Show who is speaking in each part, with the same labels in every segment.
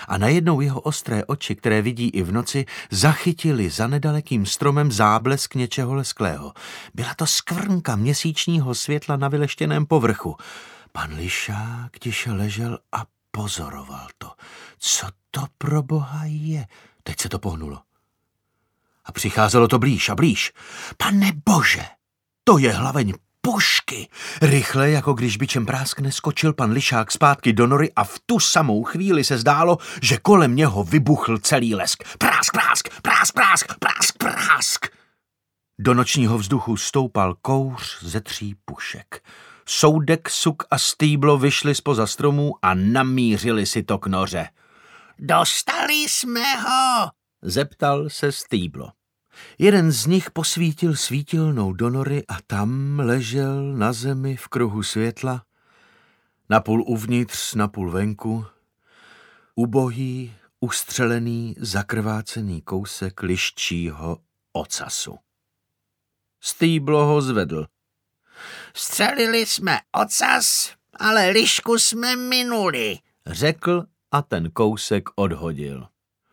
Speaker 1: a najednou jeho ostré oči, které vidí i v noci, zachytili za nedalekým stromem záblesk něčeho lesklého. Byla to skvrnka měsíčního světla na vyleštěném povrchu. Pan Lišák tiše ležel a pozoroval to. Co to pro boha je? Teď se to pohnulo. A přicházelo to blíž a blíž. Pane bože, to je hlaveň pušky. Rychle, jako když bičem práskne, skočil pan Lišák zpátky do nory a v tu samou chvíli se zdálo, že kolem něho vybuchl celý lesk. Prásk, prásk, prásk, prásk, prásk, prásk. Do nočního vzduchu stoupal kouř ze 3 pušek. Soudek, Suk a Stýblo vyšli zpoza stromů a namířili si to k noře. Dostali jsme ho, zeptal se Stýblo. Jeden z nich posvítil svítilnou do nory a tam ležel na zemi v kruhu světla, napůl uvnitř, napůl venku, ubohý, ustřelený, zakrvácený kousek liščího ocasu. Stýblo ho zvedl. Střelili jsme ocas, ale lišku jsme minuli, řekl a ten kousek odhodil.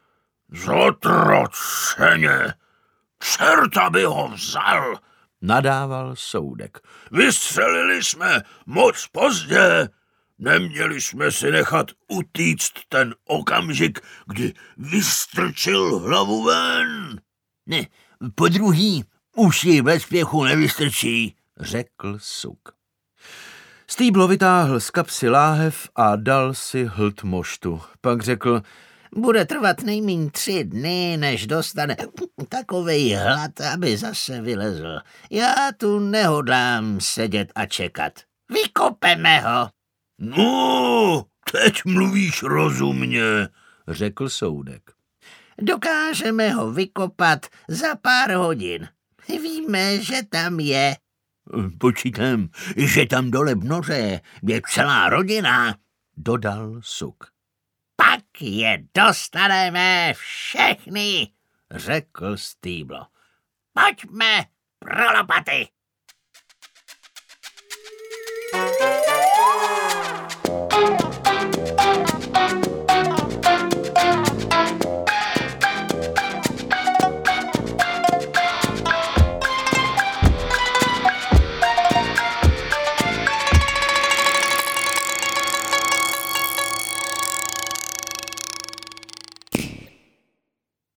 Speaker 1: Zotroceně! Čerta by ho vzal, nadával Soudek. Vystřelili jsme moc pozdě. Neměli jsme si nechat utíct ten okamžik, kdy vystrčil hlavu ven. Ne, podruhý už ji bez spěchu nevystrčí, řekl Suk. Stýblo vytáhl z kapsy láhev a dal si hlt moštu. Pak řekl, bude trvat nejméně 3 dny, než dostane takovej hlad, aby zase vylezl. Já tu nehodlám sedět a čekat. Vykopeme ho. No, teď mluvíš rozumně, řekl Soudek. Dokážeme ho vykopat za pár hodin. Víme, že tam je. Počítám, že tam dole v noře je celá rodina, dodal Suk. Pak je dostaneme všechny, řekl Stýblo. Pojďme pro lopaty.